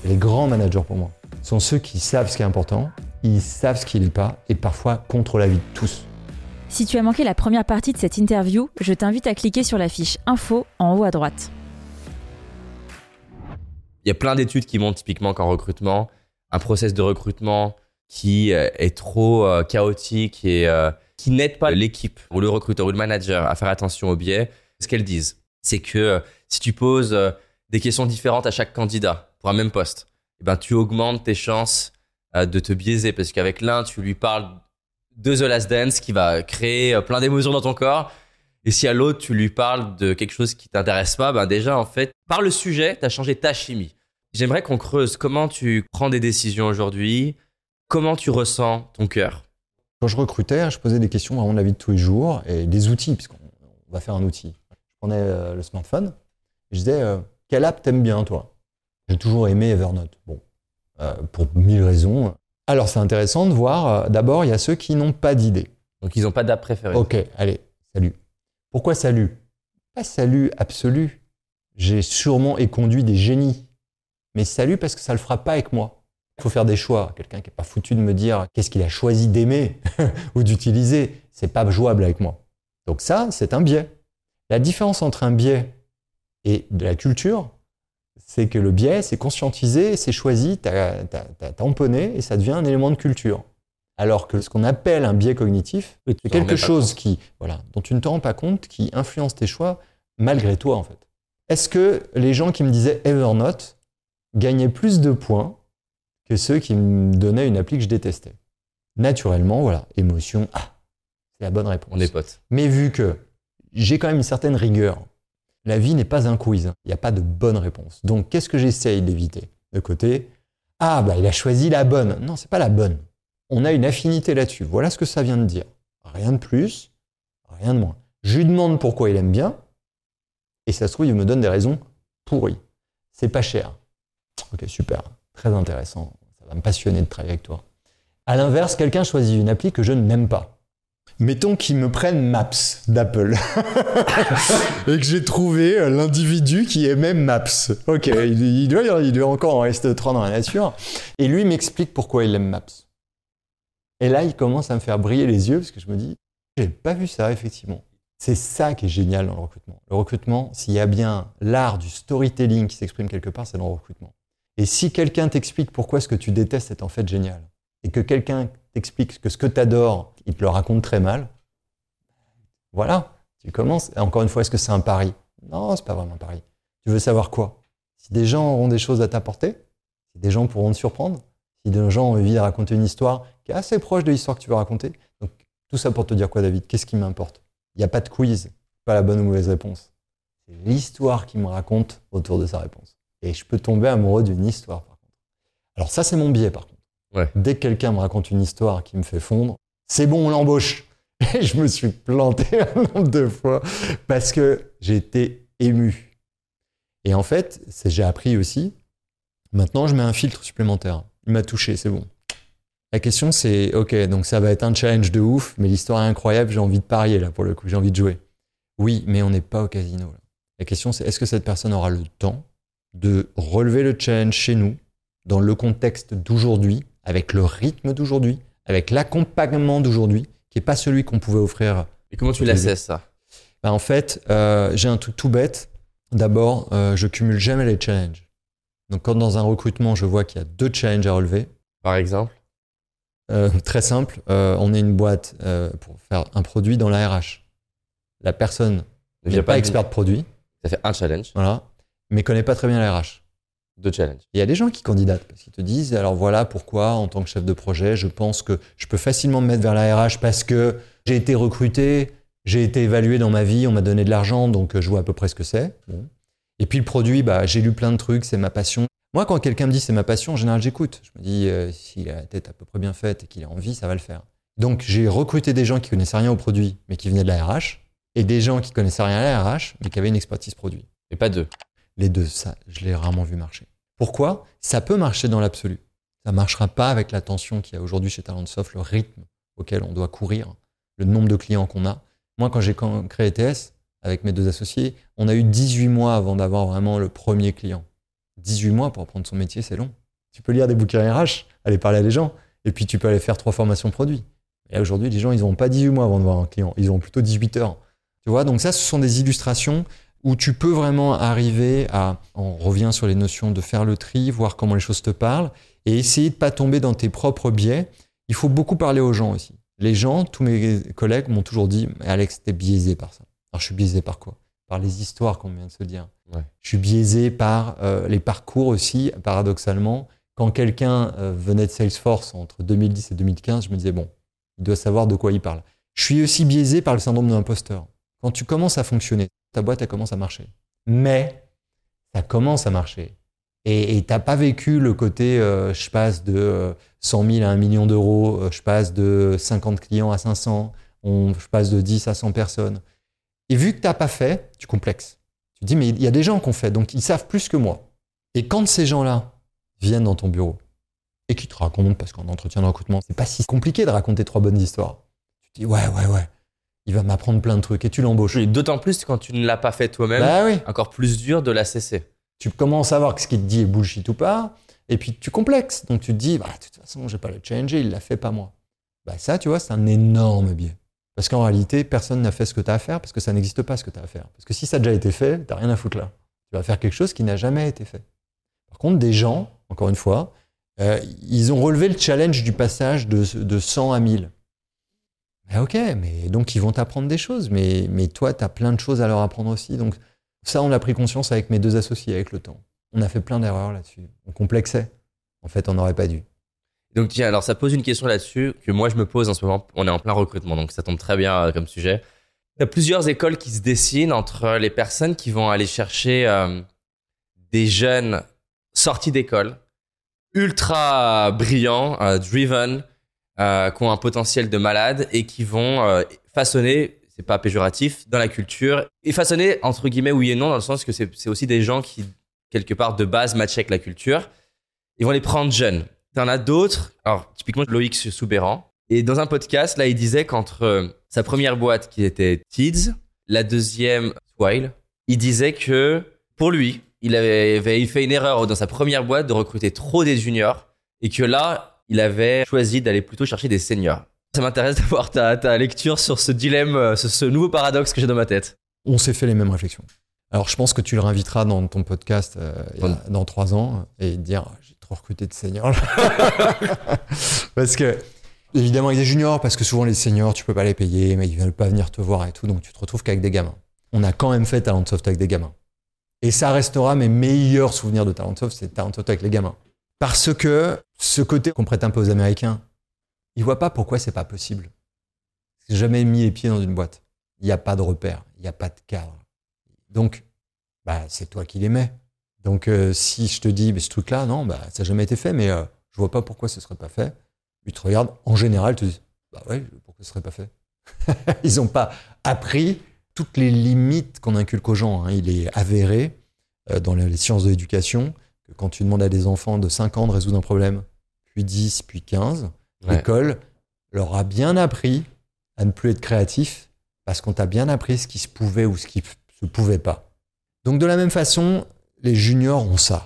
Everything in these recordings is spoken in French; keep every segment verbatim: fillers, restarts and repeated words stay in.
Les grands managers pour moi sont ceux qui savent ce qui est important, ils savent ce qui n'est pas et parfois contre l'avis de tous. Si tu as manqué la première partie de cette interview, je t'invite à cliquer sur la fiche info en haut à droite. Il y a plein d'études qui montrent typiquement qu'en recrutement, un process de recrutement qui est trop euh, chaotique et euh, qui n'aide pas l'équipe ou le recruteur ou le manager à faire attention aux biais, ce qu'elles disent, c'est que euh, si tu poses euh, des questions différentes à chaque candidat pour un même poste, eh ben, tu augmentes tes chances euh, de te biaiser parce qu'avec l'un, tu lui parles de The Last Dance qui va créer euh, plein d'émotions dans ton corps. Et si à l'autre, tu lui parles de quelque chose qui t'intéresse pas, ben déjà, en fait, par le sujet, tu as changé ta chimie. J'aimerais qu'on creuse comment tu prends des décisions aujourd'hui, comment tu ressens ton cœur. Quand je recrutais, je posais des questions vraiment de la vie de tous les jours et des outils, puisqu'on va faire un outil. Je prenais euh, le smartphone et je disais euh, « Quelle app t'aimes bien, toi ?» J'ai toujours aimé Evernote. Bon, euh, pour mille raisons. Alors, c'est intéressant de voir, euh, d'abord, il y a ceux qui n'ont pas d'idée. Donc, ils n'ont pas d'app préférée. Ok, allez, salut. Pourquoi salut? Pas salut absolu. J'ai sûrement éconduit des génies. Mais salut parce que ça ne le fera pas avec moi. Il faut faire des choix. Quelqu'un qui n'est pas foutu de me dire qu'est-ce qu'il a choisi d'aimer ou d'utiliser, c'est pas jouable avec moi. Donc ça, c'est un biais. La différence entre un biais et de la culture, c'est que le biais, c'est conscientisé, c'est choisi, t'as, t'as, t'as tamponné et ça devient un élément de culture. Alors que ce qu'on appelle un biais cognitif, oui, c'est quelque chose qui, voilà, dont tu ne te rends pas compte, qui influence tes choix malgré toi en fait. Est-ce que les gens qui me disaient Evernote gagnaient plus de points que ceux qui me donnaient une appli que je détestais? Naturellement, voilà, émotion, ah, c'est la bonne réponse. On est potes. Mais vu que j'ai quand même une certaine rigueur, la vie n'est pas un quiz, il n'y a pas de bonne réponse. Donc, qu'est-ce que j'essaye d'éviter? De côté, ah, bah, il a choisi la bonne. Non, c'est pas la bonne. On a une affinité là-dessus. Voilà ce que ça vient de dire. Rien de plus, rien de moins. Je lui demande pourquoi il aime bien, et ça se trouve, il me donne des raisons pourries. C'est pas cher. Ok, super, très intéressant. Ça va me passionner de travailler avec toi. À l'inverse, quelqu'un choisit une appli que je n'aime pas. Mettons qu'ils me prennent Maps d'Apple et que j'ai trouvé l'individu qui aimait Maps. Ok, il, il, doit, il doit encore en rester trois dans la nature. Et lui m'explique pourquoi il aime Maps. Et là, il commence à me faire briller les yeux parce que je me dis, j'ai pas vu ça, effectivement. C'est ça qui est génial dans le recrutement. Le recrutement, s'il y a bien l'art du storytelling qui s'exprime quelque part, c'est dans le recrutement. Et si quelqu'un t'explique pourquoi ce que tu détestes est en fait génial, et que quelqu'un t'explique que ce que tu adores, il te le raconte très mal, voilà, tu commences. Et encore une fois, est-ce que c'est un pari? Non, c'est pas vraiment un pari. Tu veux savoir quoi? Si des gens auront des choses à t'apporter, si des gens pourront te surprendre, si des gens ont envie de raconter une histoire qui est assez proche de l'histoire que tu veux raconter. Donc, tout ça pour te dire quoi, David? Qu'est-ce qui m'importe? Il n'y a pas de quiz, pas la bonne ou mauvaise réponse. C'est l'histoire qui me raconte autour de sa réponse. Et je peux tomber amoureux d'une histoire, par contre. Alors ça, c'est mon biais, par contre. Ouais. Dès que quelqu'un me raconte une histoire qui me fait fondre, c'est bon, on l'embauche. Et je me suis planté un nombre de fois parce que j'ai été ému. Et en fait, c'est, j'ai appris aussi, maintenant, je mets un filtre supplémentaire. Il m'a touché, c'est bon. La question, c'est, ok, donc ça va être un challenge de ouf, mais l'histoire est incroyable, j'ai envie de parier, là, pour le coup, j'ai envie de jouer. Oui, mais on n'est pas au casino, là. La question, c'est, est-ce que cette personne aura le temps de relever le challenge chez nous, dans le contexte d'aujourd'hui, avec le rythme d'aujourd'hui, avec l'accompagnement d'aujourd'hui, qui n'est pas celui qu'on pouvait offrir. Et comment tu l'assesses, ça? Ben, en fait, euh, j'ai un truc tout bête. D'abord, euh, je cumule jamais les challenges. Donc, quand dans un recrutement, je vois qu'il y a deux challenges à relever. Par exemple? Euh, très simple, euh, on est une boîte euh, pour faire un produit dans la R H. La personne ne n'est pas, pas experte produit. Ça fait un challenge. Voilà, mais ne connaît pas très bien la R H. Deux challenges. Il y a des gens qui candidatent parce qu'ils te disent, alors voilà pourquoi, en tant que chef de projet, je pense que je peux facilement me mettre vers la R H parce que j'ai été recruté, j'ai été évalué dans ma vie, on m'a donné de l'argent, donc je vois à peu près ce que c'est. Bon. Et puis le produit, bah, j'ai lu plein de trucs, c'est ma passion. Moi, quand quelqu'un me dit c'est ma passion, en général, j'écoute. Je me dis, euh, s'il a la tête à peu près bien faite et qu'il a envie, ça va le faire. Donc, j'ai recruté des gens qui connaissaient rien au produit, mais qui venaient de la R H, et des gens qui connaissaient rien à la R H, mais qui avaient une expertise produit. Et pas deux. Les deux, ça, je l'ai rarement vu marcher. Pourquoi? Ça peut marcher dans l'absolu. Ça ne marchera pas avec la tension qu'il y a aujourd'hui chez Talentsoft, le rythme auquel on doit courir, le nombre de clients qu'on a. Moi, quand j'ai créé T S, avec mes deux associés, on a eu dix-huit mois avant d'avoir vraiment le premier client. dix-huit mois pour apprendre son métier, c'est long. Tu peux lire des bouquins R H, aller parler à des gens, et puis tu peux aller faire trois formations produits. Et là, aujourd'hui, les gens, ils n'auront pas dix-huit mois avant de voir un client, ils auront plutôt dix-huit heures. Tu vois, donc ça, ce sont des illustrations où tu peux vraiment arriver à, on revient sur les notions de faire le tri, voir comment les choses te parlent, et essayer de ne pas tomber dans tes propres biais. Il faut beaucoup parler aux gens aussi. Les gens, tous mes collègues m'ont toujours dit « Alex, t'es biaisé par ça ». Alors, je suis biaisé par quoi ? Par les histoires qu'on vient de se dire. Ouais. Je suis biaisé par euh, les parcours aussi, paradoxalement. Quand quelqu'un euh, venait de Salesforce entre deux mille dix et deux mille quinze, je me disais « Bon, il doit savoir de quoi il parle ». Je suis aussi biaisé par le syndrome de l'imposteur. Quand tu commences à fonctionner, ta boîte, elle commence à marcher. Mais ça commence à marcher. Et tu n'as pas vécu le côté, euh, je passe de euh, cent mille à un million d'euros, euh, je passe de cinquante clients à cinq cents, on, je passe de dix à cent personnes. Et vu que tu n'as pas fait, tu complexes. Tu te dis, mais il y a des gens qui ont fait, donc ils savent plus que moi. Et quand ces gens-là viennent dans ton bureau et qui te racontent, parce qu'en entretien de recrutement, c'est pas si compliqué de raconter trois bonnes histoires. Tu te dis, ouais, ouais, ouais. Il va m'apprendre plein de trucs et tu l'embauches. Et d'autant plus quand tu ne l'as pas fait toi-même, bah oui. Encore plus dur de la cesser. Tu commences à voir que ce qu'il te dit est bullshit ou pas, et puis tu complexes. Donc tu te dis, bah, de toute façon, je vais pas le challenger, il l'a fait, pas moi. Bah, ça, tu vois, c'est un énorme biais. Parce qu'en réalité, personne n'a fait ce que tu as à faire, parce que ça n'existe pas ce que tu as à faire. Parce que si ça a déjà été fait, tu n'as rien à foutre là. Tu vas faire quelque chose qui n'a jamais été fait. Par contre, des gens, encore une fois, euh, ils ont relevé le challenge du passage de, de cent à mille. Mais ok, mais donc ils vont t'apprendre des choses, mais, mais toi, tu as plein de choses à leur apprendre aussi. Donc ça, on a pris conscience avec mes deux associés avec le temps. On a fait plein d'erreurs là-dessus. On complexait. En fait, on n'aurait pas dû. Donc tiens, alors ça pose une question là-dessus que moi je me pose en ce moment. On est en plein recrutement, donc ça tombe très bien euh, comme sujet. Il y a plusieurs écoles qui se dessinent entre les personnes qui vont aller chercher euh, des jeunes sortis d'école, ultra brillants, euh, driven, euh, qui ont un potentiel de malade et qui vont euh, façonner, c'est pas péjoratif, dans la culture. Et façonner, entre guillemets, oui et non, dans le sens que c'est, c'est aussi des gens qui, quelque part, de base, matchent avec la culture. Ils vont les prendre jeunes. T'en as d'autres, alors typiquement Loïc Soubéran. Et dans un podcast, là, il disait qu'entre euh, sa première boîte qui était Tids, la deuxième Swile, il disait que pour lui, il avait, avait fait une erreur dans sa première boîte de recruter trop des juniors et que là, il avait choisi d'aller plutôt chercher des seniors. Ça m'intéresse d'avoir ta, ta lecture sur ce dilemme, ce, ce nouveau paradoxe que j'ai dans ma tête. On s'est fait les mêmes réflexions. Alors, je pense que tu le réinviteras dans ton podcast euh, il y a, dans trois ans et dire « j'ai trop recruté de seniors ». Parce que, évidemment, il y a des juniors, parce que souvent les seniors, tu peux pas les payer, mais ils veulent pas venir te voir et tout, donc tu te retrouves qu'avec des gamins. On a quand même fait Talentsoft avec des gamins. Et ça restera mes meilleurs souvenirs de Talentsoft, c'est Talentsoft avec les gamins. Parce que ce côté qu'on prête un peu aux Américains, ils voient pas pourquoi c'est pas possible. J'ai jamais mis les pieds dans une boîte. Il n'y a pas de repère, il n'y a pas de cadre. Donc, bah, c'est toi qui les mets. Donc, euh, si je te dis, mais ce truc-là, non, bah, ça n'a jamais été fait, mais euh, je vois pas pourquoi ce serait pas fait. Ils te regardent, en général, ils te disent, bah ouais, pourquoi ce serait pas fait? Ils n'ont pas appris toutes les limites qu'on inculque aux gens. Hein. Il est avéré euh, dans les sciences de l'éducation que quand tu demandes à des enfants de cinq ans de résoudre un problème, puis dix, puis quinze, ouais. L'école leur a bien appris à ne plus être créatif parce qu'on t'a bien appris ce qui se pouvait ou ce qui se pouvait pas. Donc de la même façon, les juniors ont ça.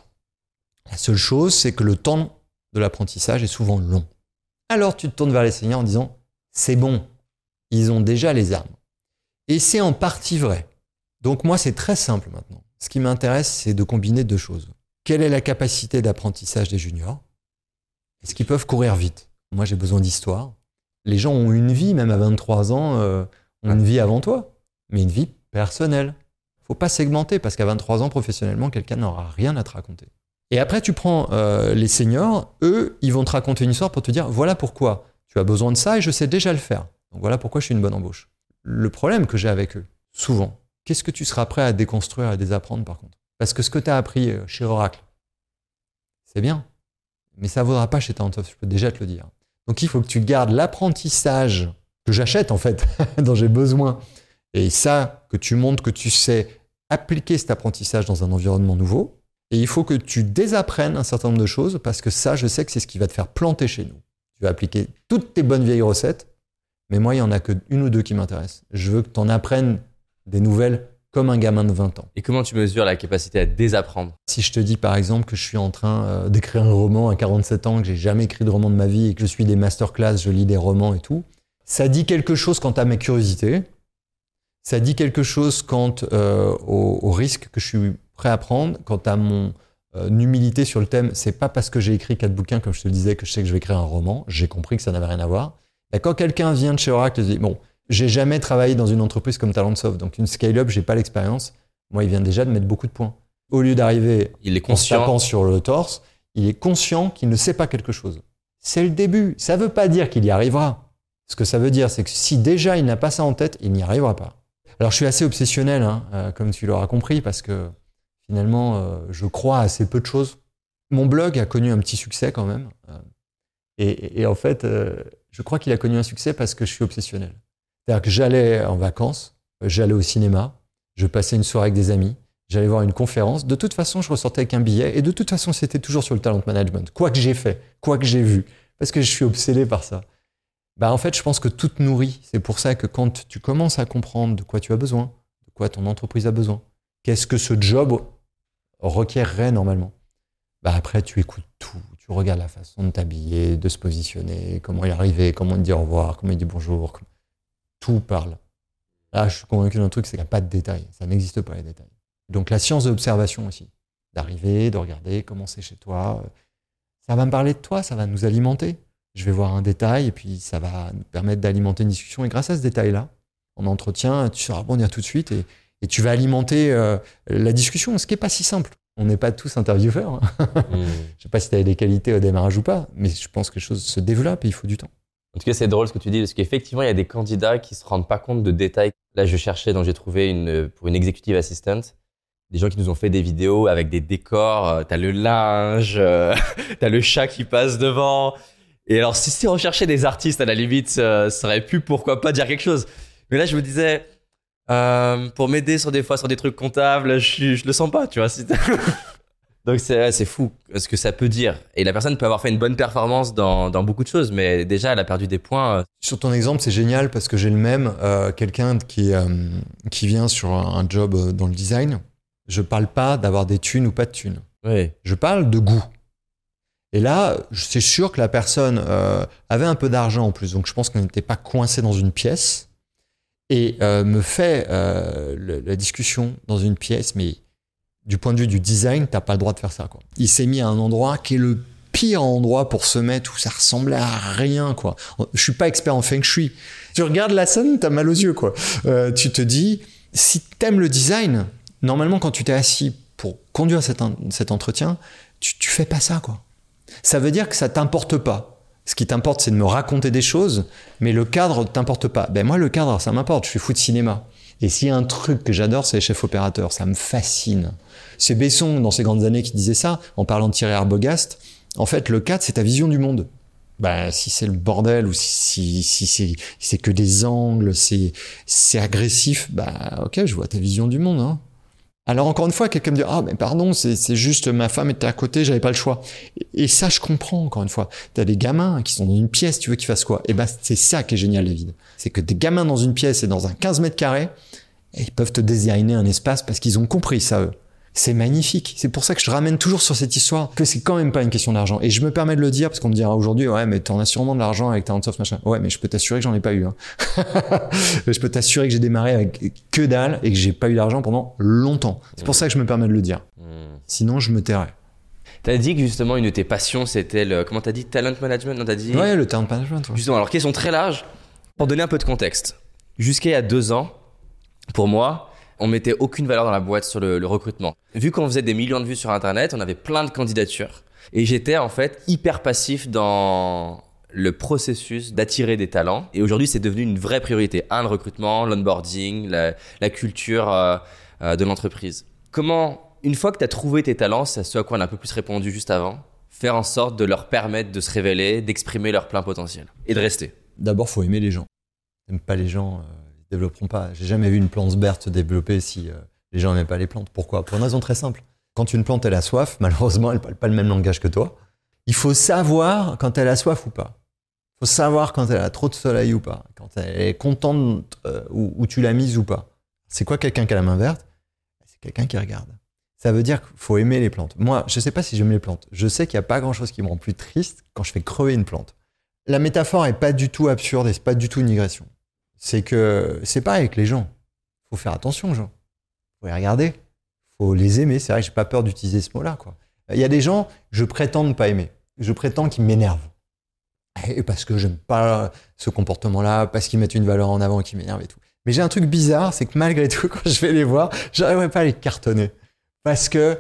La seule chose, c'est que le temps de l'apprentissage est souvent long. Alors tu te tournes vers les seniors en disant « c'est bon, ils ont déjà les armes ». Et c'est en partie vrai. Donc moi, c'est très simple maintenant. Ce qui m'intéresse, c'est de combiner deux choses. Quelle est la capacité d'apprentissage des juniors? Est-ce qu'ils peuvent courir vite? Moi, j'ai besoin d'histoire. Les gens ont une vie, même à vingt-trois ans, euh, ont une vie avant toi, mais une vie personnelle. Il ne faut pas segmenter, parce qu'à vingt-trois ans, professionnellement, quelqu'un n'aura rien à te raconter. Et après, tu prends euh, les seniors, eux, ils vont te raconter une histoire pour te dire, voilà pourquoi tu as besoin de ça et je sais déjà le faire. Donc voilà pourquoi je suis une bonne embauche. Le problème que j'ai avec eux, souvent, qu'est-ce que tu seras prêt à déconstruire et à désapprendre par contre? Parce que ce que tu as appris chez Oracle, c'est bien, mais ça ne vaudra pas chez Talentsoft, je peux déjà te le dire. Donc il faut que tu gardes l'apprentissage que j'achète en fait, dont j'ai besoin. Et ça, que tu montres que tu sais appliquer cet apprentissage dans un environnement nouveau. Et il faut que tu désapprennes un certain nombre de choses parce que ça, je sais que c'est ce qui va te faire planter chez nous. Tu vas appliquer toutes tes bonnes vieilles recettes, mais moi, il n'y en a qu'une ou deux qui m'intéressent. Je veux que tu en apprennes des nouvelles comme un gamin de vingt ans. Et comment tu mesures la capacité à désapprendre? Si je te dis par exemple que je suis en train euh, d'écrire un roman à quarante-sept ans, que j'ai jamais écrit de roman de ma vie et que je suis des masterclass, je lis des romans et tout, ça dit quelque chose quant à ma curiosité, ça dit quelque chose quant euh, au, au risque que je suis prêt à prendre, quant à mon euh, humilité sur le thème. C'est pas parce que j'ai écrit quatre bouquins, comme je te le disais, que je sais que je vais écrire un roman. J'ai compris que ça n'avait rien à voir. Et quand quelqu'un vient de chez Oracle et se dit, bon, j'ai jamais travaillé dans une entreprise comme Talentsoft, donc une scale-up, j'ai pas l'expérience. Moi, il vient déjà de mettre beaucoup de points. Au lieu d'arriver il est en se conscient. tapant sur le torse, il est conscient qu'il ne sait pas quelque chose. C'est le début. Ça veut pas dire qu'il y arrivera. Ce que ça veut dire, c'est que si déjà il n'a pas ça en tête, il n'y arrivera pas. Alors, je suis assez obsessionnel, hein, euh, comme tu l'auras compris, parce que finalement, euh, je crois à assez peu de choses. Mon blog a connu un petit succès quand même. Euh, et, et en fait, euh, je crois qu'il a connu un succès parce que je suis obsessionnel. C'est-à-dire que j'allais en vacances, j'allais au cinéma, je passais une soirée avec des amis, j'allais voir une conférence. De toute façon, je ressortais avec un billet et de toute façon, c'était toujours sur le talent management. Quoi que j'ai fait, quoi que j'ai vu, parce que je suis obsédé par ça. Bah, en fait, je pense que tout te nourrit. C'est pour ça que quand tu commences à comprendre de quoi tu as besoin, de quoi ton entreprise a besoin, qu'est-ce que ce job requerrait normalement, bah, après, tu écoutes tout. Tu regardes la façon de t'habiller, de se positionner, comment y arriver, comment dire au revoir, comment dire bonjour. Tout parle. Là, je suis convaincu d'un truc, c'est qu'il n'y a pas de détails. Ça n'existe pas, les détails. Donc, la science de l'observation aussi. D'arriver, de regarder comment c'est chez toi. Ça va me parler de toi, ça va nous alimenter. Je vais voir un détail et puis ça va nous permettre d'alimenter une discussion. Et grâce à ce détail-là, en entretien, tu sauras rebondir tout de suite et, et tu vas alimenter euh, la discussion, ce qui n'est pas si simple. On n'est pas tous intervieweurs. Hein. Mmh. Je ne sais pas si tu as des qualités au démarrage ou pas, mais je pense que les choses se développent et il faut du temps. En tout cas, c'est drôle ce que tu dis, parce qu'effectivement, il y a des candidats qui ne se rendent pas compte de détails. Là, je cherchais, donc j'ai trouvé une, pour une executive assistant, des gens qui nous ont fait des vidéos avec des décors. Tu as le linge, euh, tu as le chat qui passe devant. Et alors, si c'est rechercher des artistes, à la limite, ça, ça aurait pu, pourquoi pas, dire quelque chose. Mais là, je me disais, euh, pour m'aider sur des fois sur des trucs comptables, je, je le sens pas, tu vois. Donc, c'est, c'est fou ce que ça peut dire. Et la personne peut avoir fait une bonne performance dans, dans beaucoup de choses, mais déjà, elle a perdu des points. Sur ton exemple, c'est génial parce que j'ai le même. Euh, quelqu'un qui, euh, qui vient sur un job dans le design, je parle pas d'avoir des thunes ou pas de thunes. Oui. Je parle de goût. Et là, c'est sûr que la personne euh, avait un peu d'argent en plus, donc je pense qu'on n'était pas coincé dans une pièce et euh, me fait euh, le, la discussion dans une pièce, mais du point de vue du design, t'as pas le droit de faire ça, quoi. Il s'est mis à un endroit qui est le pire endroit pour se mettre où ça ressemblait à rien, quoi. Je suis pas expert en feng shui. Tu regardes la scène, t'as mal aux yeux, quoi. Euh, tu te dis, si t'aimes le design, normalement quand tu t'es assis pour conduire cet, cet entretien, tu, tu fais pas ça, quoi. Ça veut dire que ça t'importe pas. Ce qui t'importe, c'est de me raconter des choses, mais le cadre t'importe pas. Ben moi, le cadre, ça m'importe. Je suis fou de cinéma. Et s'il y a un truc que j'adore, c'est les chefs opérateurs. Ça me fascine. C'est Besson, dans ses grandes années, qui disait ça, en parlant de Thierry Arbogast. En fait, le cadre, c'est ta vision du monde. Ben, si c'est le bordel, ou si, si, si, c'est, si c'est que des angles, c'est, c'est agressif, ben, ok, je vois ta vision du monde, hein. Alors encore une fois, quelqu'un me dit « Ah, mais pardon, c'est, c'est juste ma femme était à côté, j'avais pas le choix. » Et ça, je comprends, encore une fois. T'as des gamins qui sont dans une pièce, tu veux qu'ils fassent quoi? Et ben, c'est ça qui est génial, David. C'est que des gamins dans une pièce et dans un quinze mètres carrés, ils peuvent te designer un espace parce qu'ils ont compris ça, eux. C'est magnifique. C'est pour ça que je ramène toujours sur cette histoire que c'est quand même pas une question d'argent. Et je me permets de le dire parce qu'on me dira aujourd'hui, ouais, mais t'en as sûrement de l'argent avec Talentsoft, machin. Ouais, mais je peux t'assurer que j'en ai pas eu, hein. Je peux t'assurer que j'ai démarré avec que dalle et que j'ai pas eu d'argent pendant longtemps. C'est pour ça que je me permets de le dire. Sinon, je me tairais. T'as dit que justement, une de tes passions, c'était le, comment t'as dit, talent management? Non, t'as dit. Ouais, le talent management. Ouais. Justement, alors, question très large. Pour donner un peu de contexte. Jusqu'à il y a deux ans, pour moi, on mettait aucune valeur dans la boîte sur le, le recrutement. Vu qu'on faisait des millions de vues sur Internet, on avait plein de candidatures. Et j'étais en fait hyper passif dans le processus d'attirer des talents. Et aujourd'hui, c'est devenu une vraie priorité. Un, le recrutement, l'onboarding, la, la culture euh, euh, de l'entreprise. Comment, une fois que tu as trouvé tes talents, c'est ce à quoi on a un peu plus répondu juste avant, faire en sorte de leur permettre de se révéler, d'exprimer leur plein potentiel et de rester? D'abord, faut aimer les gens. T'aimes pas les gens... Euh... développeront pas. J'ai jamais vu une plante verte se développer si euh, les gens n'aiment pas les plantes. Pourquoi? Pour une raison très simple. Quand une plante elle a soif, malheureusement elle parle pas le même langage que toi. Il faut savoir quand elle a soif ou pas. Il faut savoir quand elle a trop de soleil ou pas. Quand elle est contente euh, où, où tu l'as mise ou pas. C'est quoi quelqu'un qui a la main verte? C'est quelqu'un qui regarde. Ça veut dire qu'il faut aimer les plantes. Moi, je ne sais pas si j'aime les plantes. Je sais qu'il n'y a pas grand-chose qui me rend plus triste quand je fais crever une plante. La métaphore n'est pas du tout absurde et ce n'est pas du tout une digression. C'est que c'est pareil avec les gens. Il faut faire attention aux gens. Il faut les regarder. Il faut les aimer. C'est vrai que je n'ai pas peur d'utiliser ce mot-là, quoi. Il y a des gens, je prétends ne pas aimer. Je prétends qu'ils m'énervent. Et parce que j'aime pas ce comportement-là, parce qu'ils mettent une valeur en avant qui m'énerve et tout. Mais j'ai un truc bizarre, c'est que malgré tout, quand je vais les voir, j'arriverai pas à les cartonner. Parce que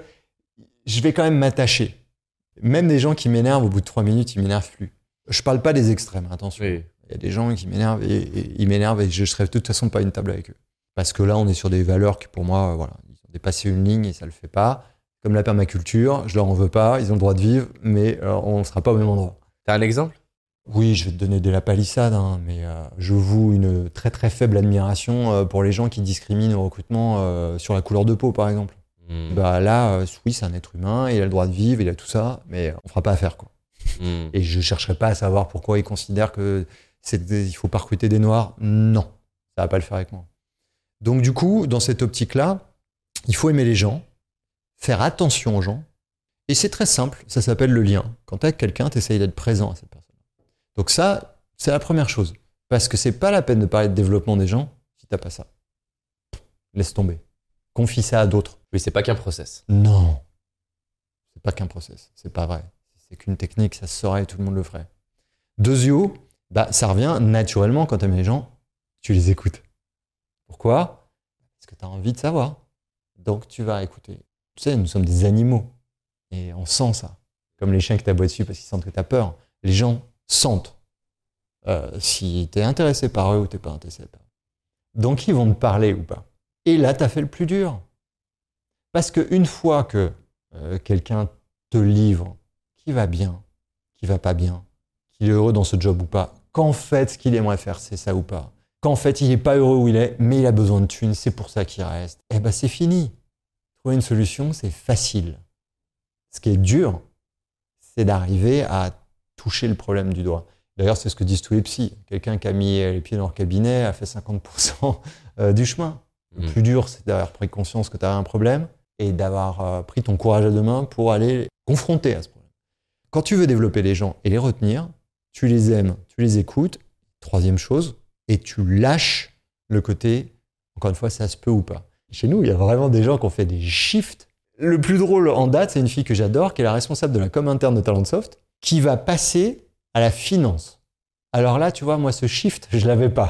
je vais quand même m'attacher. Même des gens qui m'énervent, au bout de trois minutes, ils m'énervent plus. Je parle pas des extrêmes, attention. Oui. Il y a des gens qui m'énervent et, et ils m'énervent et je serai de toute façon pas à une table avec eux. Parce que là, on est sur des valeurs qui, pour moi, voilà, ils ont dépassé une ligne et ça le fait pas. Comme la permaculture, je leur en veux pas, ils ont le droit de vivre, mais euh, on ne sera pas au même endroit. T'as un exemple? Oui, je vais te donner de la palissade, hein, mais euh, je voue une très très faible admiration euh, pour les gens qui discriminent au recrutement euh, sur la couleur de peau, par exemple. Mmh. Bah là, euh, oui, c'est un être humain, il a le droit de vivre, il a tout ça, mais on fera pas affaire, quoi. Mmh. Et je chercherai pas à savoir pourquoi ils considèrent que c'est il faut pas recruter des noirs. Non, ça va pas le faire avec moi. Donc du coup, dans cette optique-là, il faut aimer les gens, faire attention aux gens, et c'est très simple, ça s'appelle le lien. Quand t'es avec quelqu'un, t'essayes d'être présent à cette personne. Donc ça, c'est la première chose. Parce que c'est pas la peine de parler de développement des gens si t'as pas ça. Laisse tomber. Confie ça à d'autres. Mais c'est pas qu'un process. Non. C'est pas qu'un process. C'est pas vrai. C'est qu'une technique, ça se saurait et tout le monde le ferait. Deuxio, bah, ça revient naturellement quand t'aimes les gens, tu les écoutes. Pourquoi? Parce que t'as envie de savoir. Donc tu vas écouter. Tu sais, nous sommes des animaux. Et on sent ça. Comme les chiens qui t'aboient dessus parce qu'ils sentent que t'as peur. Les gens sentent euh, si t'es intéressé par eux ou t'es pas intéressé par eux. Donc ils vont te parler ou pas. Et là, t'as fait le plus dur. Parce qu'une fois que euh, quelqu'un te livre qui va bien, qui va pas bien, qu'il est heureux dans ce job ou pas, qu'en fait, ce qu'il aimerait faire, c'est ça ou pas, qu'en fait, il est pas heureux où il est, mais il a besoin de thunes, c'est pour ça qu'il reste, eh ben c'est fini. Trouver une solution, c'est facile. Ce qui est dur, c'est d'arriver à toucher le problème du doigt. D'ailleurs, c'est ce que disent tous les psys. Quelqu'un qui a mis les pieds dans leur cabinet a fait cinquante pour cent du chemin. Le mmh. plus dur, c'est d'avoir pris conscience que tu avais un problème et d'avoir euh, pris ton courage à deux mains pour aller confronter à ce problème. Quand tu veux développer les gens et les retenir, tu les aimes, tu les écoutes. Troisième chose, et tu lâches le côté, encore une fois, ça se peut ou pas. Chez nous, il y a vraiment des gens qui ont fait des shifts. Le plus drôle en date, c'est une fille que j'adore, qui est la responsable de la com interne de Talentsoft, qui va passer à la finance. Alors là, tu vois, moi, ce shift, je l'avais pas.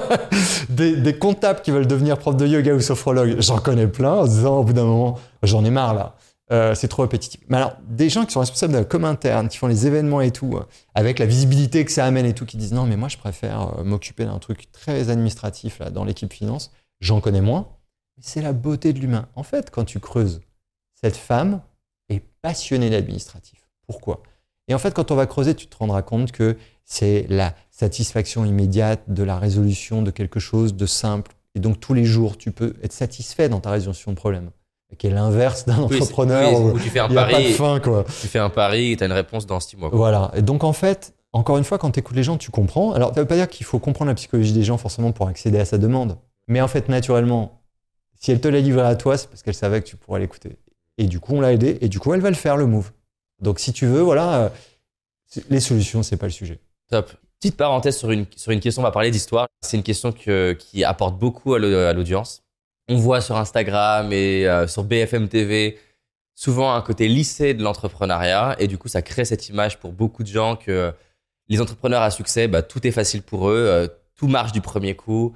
des, des comptables qui veulent devenir prof de yoga ou sophrologue, j'en connais plein, en se disant, au bout d'un moment, j'en ai marre, là. Euh, c'est trop répétitif. Mais alors, des gens qui sont responsables de la com interne, qui font les événements et tout, avec la visibilité que ça amène et tout, qui disent, non, mais moi, je préfère m'occuper d'un truc très administratif, là, dans l'équipe finance, j'en connais moins. Mais c'est la beauté de l'humain. En fait, quand tu creuses, cette femme est passionnée d'administratif. Pourquoi ? Et en fait, quand on va creuser, tu te rendras compte que c'est la satisfaction immédiate de la résolution de quelque chose de simple. Et donc, tous les jours, tu peux être satisfait dans ta résolution de problème. Qui est l'inverse d'un oui, entrepreneur oui, où tu fais un il n'y a pari, pas de fin, quoi. Tu fais un pari et tu as une réponse dans six mois. Quoi. Voilà. Et donc, en fait, encore une fois, quand tu écoutes les gens, tu comprends. Alors, ça ne veut pas dire qu'il faut comprendre la psychologie des gens forcément pour accéder à sa demande. Mais en fait, naturellement, si elle te l'a livré à toi, c'est parce qu'elle savait que tu pourrais l'écouter. Et du coup, on l'a aidé. Et du coup, elle va le faire, le move. Donc, si tu veux, voilà, euh, les solutions, c'est pas le sujet. Top. Petite parenthèse sur une, sur une question, on va parler d'histoire. C'est une question que, qui apporte beaucoup à l'audience. On voit sur Instagram et euh, sur B F M T V souvent un côté lycée de l'entrepreneuriat. Et du coup, ça crée cette image pour beaucoup de gens que les entrepreneurs à succès, bah, tout est facile pour eux, euh, tout marche du premier coup.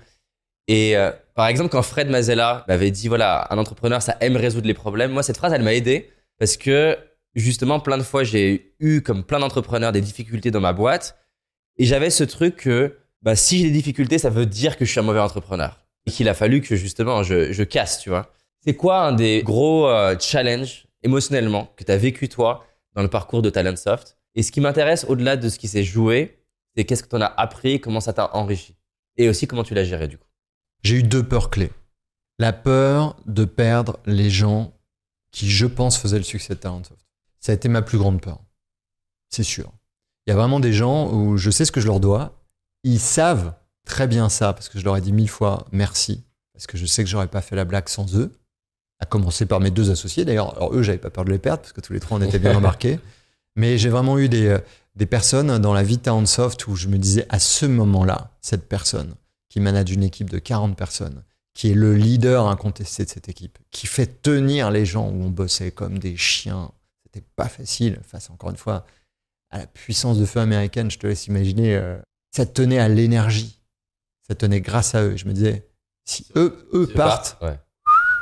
Et euh, par exemple, quand Fred Mazzella m'avait dit, voilà, un entrepreneur, ça aime résoudre les problèmes. Moi, cette phrase, elle m'a aidé parce que justement, plein de fois, j'ai eu, comme plein d'entrepreneurs, des difficultés dans ma boîte. Et j'avais ce truc que bah, si j'ai des difficultés, ça veut dire que je suis un mauvais entrepreneur. Et qu'il a fallu que justement, je, je casse, tu vois. C'est quoi un des gros euh, challenges émotionnellement que tu as vécu toi dans le parcours de Talentsoft? Et ce qui m'intéresse au-delà de ce qui s'est joué, c'est qu'est-ce que tu en as appris, comment ça t'a enrichi? Et aussi comment tu l'as géré du coup. J'ai eu deux peurs clés. La peur de perdre les gens qui, je pense, faisaient le succès de Talentsoft. Ça a été ma plus grande peur. C'est sûr. Il y a vraiment des gens où je sais ce que je leur dois. Ils savent très bien ça parce que je leur ai dit mille fois merci. parce que je sais que j'aurais pas fait la blague sans eux, à commencer par mes deux associés. D'ailleurs, alors eux, j'avais pas peur de les perdre, parce que tous les trois, on était bien embarqués. Mais j'ai vraiment eu des, des personnes dans la vie de Talentsoft où je me disais, à ce moment-là, cette personne qui manage une équipe de quarante personnes, qui est le leader incontesté de cette équipe, qui fait tenir les gens où on bossait comme des chiens, c'était pas facile, face, encore une fois, à la puissance de feu américaine, je te laisse imaginer, euh, ça tenait à l'énergie, ça tenait grâce à eux. Je me disais, si eux, eux partent, part, ouais.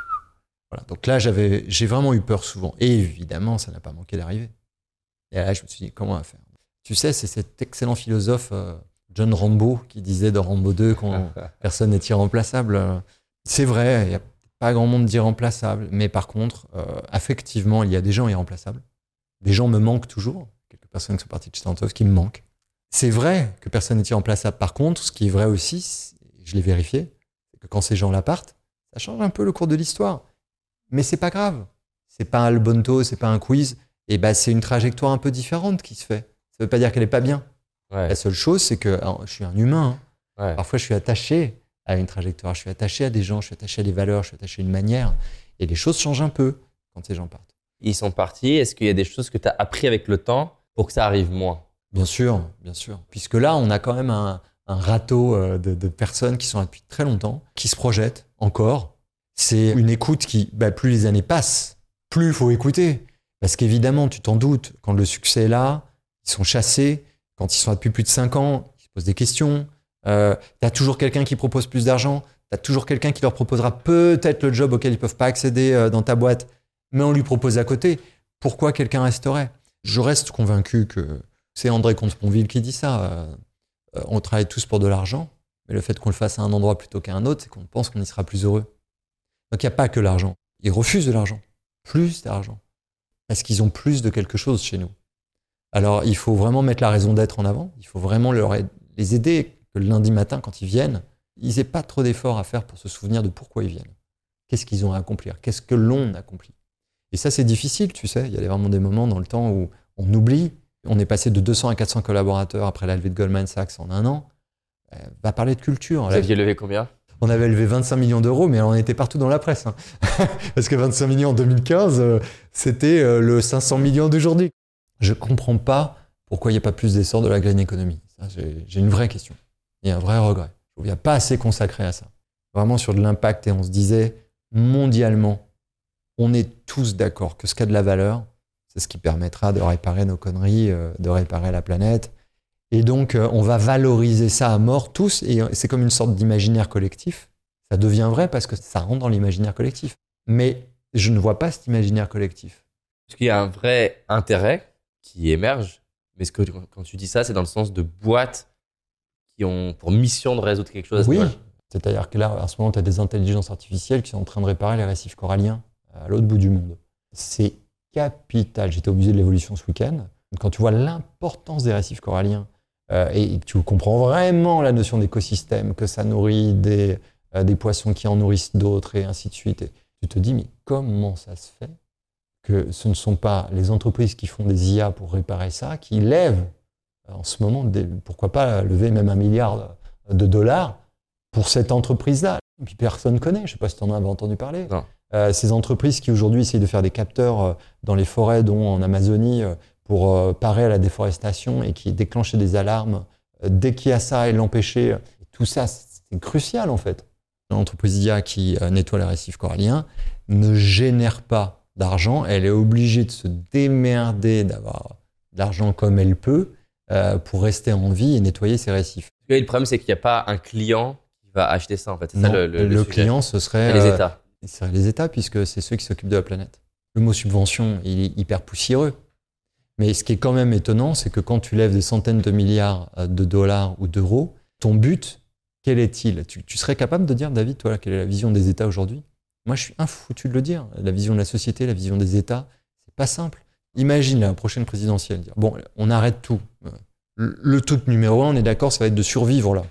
Voilà. Donc là, j'avais, j'ai vraiment eu peur souvent. Et évidemment, ça n'a pas manqué d'arriver. Et là, je me suis dit, comment on va faire ? Tu sais, c'est cet excellent philosophe euh, John Rambo qui disait dans Rambo deux qu'on personne n'est irremplaçable. C'est vrai, il n'y a pas grand monde d'irremplaçable. Mais par contre, euh, affectivement, il y a des gens irremplaçables. Des gens me manquent toujours. Quelques personnes qui sont parties de chez Talentsoft qui me manquent. C'est vrai que personne n'est irremplaçable. Par contre, ce qui est vrai aussi, je l'ai vérifié, c'est que quand ces gens-là partent, ça change un peu le cours de l'histoire. Mais c'est pas grave. C'est pas un Albonto, c'est pas un quiz. Et ben, c'est une trajectoire un peu différente qui se fait. Ça veut pas dire qu'elle est pas bien. Ouais. La seule chose, c'est que alors, je suis un humain. Hein. Ouais. Parfois, je suis attaché à une trajectoire. Je suis attaché à des gens, je suis attaché à des valeurs, je suis attaché à une manière. Et les choses changent un peu quand ces gens partent. Ils sont partis. Est-ce qu'il y a des choses que tu as appris avec le temps pour que ça arrive moins ? Bien sûr, bien sûr. Puisque là, on a quand même un, un râteau de, de personnes qui sont là depuis très longtemps, qui se projettent encore. C'est une écoute qui, bah, plus les années passent, plus il faut écouter. Parce qu'évidemment, tu t'en doutes, quand le succès est là, ils sont chassés. Quand ils sont là depuis plus de cinq ans, ils se posent des questions. Euh, tu as toujours quelqu'un qui propose plus d'argent. Tu as toujours quelqu'un qui leur proposera peut-être le job auquel ils ne peuvent pas accéder euh, dans ta boîte, mais on lui propose à côté. Pourquoi quelqu'un resterait ? Je reste convaincu que c'est André Comte-Sponville qui dit ça. Euh, euh, on travaille tous pour de l'argent, mais le fait qu'on le fasse à un endroit plutôt qu'à un autre, c'est qu'on pense qu'on y sera plus heureux. Donc il n'y a pas que l'argent. Ils refusent de l'argent. Plus d'argent. Parce qu'ils ont plus de quelque chose chez nous. Alors il faut vraiment mettre la raison d'être en avant. Il faut vraiment leur aide, les aider que le lundi matin, quand ils viennent, ils n'aient pas trop d'efforts à faire pour se souvenir de pourquoi ils viennent. Qu'est-ce qu'ils ont à accomplir ? Qu'est-ce que l'on accomplit ? Et ça, c'est difficile, tu sais. Il y a vraiment des moments dans le temps où on oublie. On est passé de deux cents à quatre cents collaborateurs après la levée de Goldman Sachs en un an. Euh, va parler de culture. Vous aviez levé combien ? On avait levé vingt-cinq millions d'euros, mais on était partout dans la presse. Hein. Parce que vingt-cinq millions en deux mille quinze, euh, c'était euh, le cinq cents millions d'aujourd'hui. Je ne comprends pas pourquoi il n'y a pas plus d'essor de la green economy. Ça, j'ai, j'ai une vraie question. Il y a un vrai regret. Il n'y a pas assez consacré à ça. Vraiment sur de l'impact. Et on se disait, mondialement, on est tous d'accord que ce qui a de la valeur, c'est ce qui permettra de réparer nos conneries, euh, de réparer la planète. Et donc, euh, on va valoriser ça à mort tous, et c'est comme une sorte d'imaginaire collectif. Ça devient vrai parce que ça rentre dans l'imaginaire collectif. Mais je ne vois pas cet imaginaire collectif. Parce qu'il y a un vrai intérêt qui émerge, mais ce que, quand tu dis ça, c'est dans le sens de boîtes qui ont pour mission de résoudre quelque chose à ce Oui, niveau-là. C'est-à-dire que là, à ce moment, tu as des intelligences artificielles qui sont en train de réparer les récifs coralliens à l'autre bout du monde. C'est capital. J'étais au musée de l'évolution ce week-end. Quand tu vois l'importance des récifs coralliens, Euh, et tu comprends vraiment la notion d'écosystème, que ça nourrit des, euh, des poissons qui en nourrissent d'autres et ainsi de suite. Et tu te dis, mais comment ça se fait que ce ne sont pas les entreprises qui font des I A pour réparer ça, qui lèvent en ce moment, des, pourquoi pas lever même un milliard de dollars pour cette entreprise-là. Et puis personne ne connaît, je ne sais pas si tu en avais entendu parler. Euh, ces entreprises qui aujourd'hui essayent de faire des capteurs euh, dans les forêts, dont en Amazonie, euh, pour euh, parer à la déforestation et qui déclenchaient des alarmes euh, dès qu'il y a ça et l'empêcher. Tout ça, c'est crucial en fait. L'entreprise I A qui euh, nettoie les récifs coralliens ne génère pas d'argent. Elle est obligée de se démerder, d'avoir de l'argent comme elle peut euh, pour rester en vie et nettoyer ses récifs. Et le problème, c'est qu'il n'y a pas un client qui va acheter ça en fait. C'est non, ça le, le, le, le sujet. client, ce serait les euh, États. Ce serait les États, puisque c'est ceux qui s'occupent de la planète. Le mot subvention, il est hyper poussiéreux. Mais ce qui est quand même étonnant, c'est que quand tu lèves des centaines de milliards de dollars ou d'euros, ton but, quel est-il ? tu, tu serais capable de dire, David, toi, quelle est la vision des États aujourd'hui ? Moi, je suis infoutu de le dire. La vision de la société, la vision des États, c'est pas simple. Imagine la prochaine présidentielle dire, bon, on arrête tout. Le, le truc numéro un, on est d'accord, ça va être de survivre là.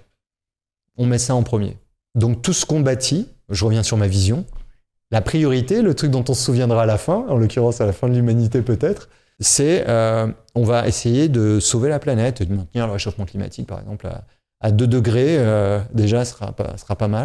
On met ça en premier. Donc tout ce qu'on bâtit, je reviens sur ma vision, la priorité, le truc dont on se souviendra à la fin, en l'occurrence à la fin de l'humanité peut-être, c'est euh, on va essayer de sauver la planète, de maintenir le réchauffement climatique par exemple à, à deux degrés, euh, déjà sera pas, sera pas mal.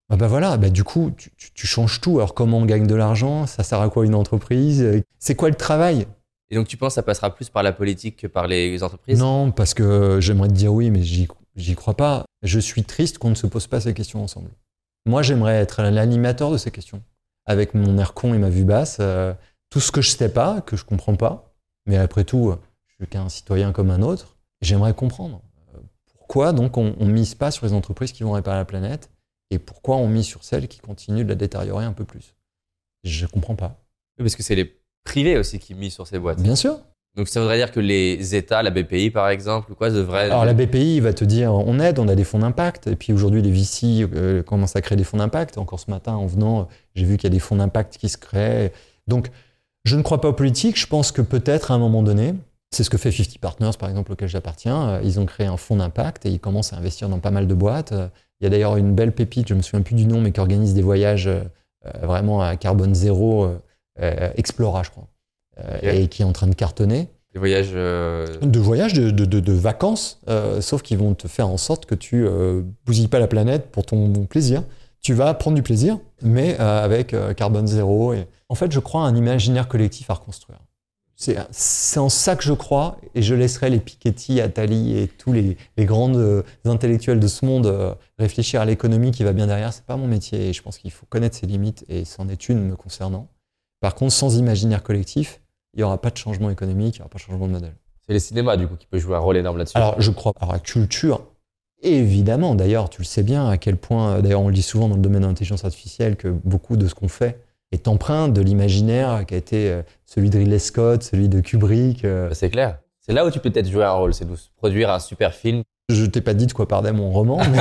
Ah bah voilà, bah du coup, tu, tu, tu changes tout. Alors comment on gagne de l'argent? Ça sert à quoi une entreprise? C'est quoi le travail? Et donc, tu penses que ça passera plus par la politique que par les entreprises? Non, parce que j'aimerais te dire oui, mais j'y, j'y crois pas. Je suis triste qu'on ne se pose pas ces questions ensemble. Moi, j'aimerais être l'animateur de ces questions. Avec mon air con et ma vue basse, euh, tout ce que je sais pas, que je comprends pas, mais après tout, je suis qu'un citoyen comme un autre, j'aimerais comprendre. Pourquoi donc on, on mise pas sur les entreprises qui vont réparer la planète et pourquoi on mise sur celles qui continuent de la détériorer un peu plus? Je comprends pas. Oui, parce que c'est les privés aussi qui misent sur ces boîtes. Bien sûr. Donc ça voudrait dire que les États, la B P I par exemple, ou quoi, devraient... Alors la B P I va te dire on aide, on a des fonds d'impact. Et puis aujourd'hui les V C euh, commencent à créer des fonds d'impact. Encore ce matin en venant, j'ai vu qu'il y a des fonds d'impact qui se créent. Donc je ne crois pas aux politiques. Je pense que peut-être à un moment donné, c'est ce que fait cinquante Partners par exemple auquel j'appartiens. Ils ont créé un fonds d'impact et ils commencent à investir dans pas mal de boîtes. Il y a d'ailleurs une belle pépite, je me souviens plus du nom, mais qui organise des voyages euh, vraiment à carbone zéro, euh, Explora je crois, euh, okay. Et qui est en train de cartonner. Des voyages... Euh... De voyages, de, de, de, de vacances, euh, sauf qu'ils vont te faire en sorte que tu euh, bousilles pas la planète pour ton plaisir. Tu vas prendre du plaisir, mais euh, avec euh, carbone zéro. Et... En fait, je crois à un imaginaire collectif à reconstruire. C'est, c'est en ça que je crois, et je laisserai les Piketty, Attali et tous les, les grands euh, intellectuels de ce monde euh, réfléchir à l'économie qui va bien derrière. C'est pas mon métier, et je pense qu'il faut connaître ses limites, et c'en est une me concernant. Par contre, sans imaginaire collectif, il n'y aura pas de changement économique, il n'y aura pas de changement de modèle. C'est les cinémas, du coup, qui peut jouer un rôle énorme là-dessus. Alors, je crois à la culture, évidemment. D'ailleurs, tu le sais bien, à quel point, d'ailleurs, on le dit souvent dans le domaine de l'intelligence artificielle, que beaucoup de ce qu'on fait est empreint de l'imaginaire qui a été celui de Ridley Scott, celui de Kubrick. C'est clair. C'est là où tu peux peut-être jouer un rôle, c'est de produire un super film. Je t'ai pas dit de quoi parlait mon roman, mais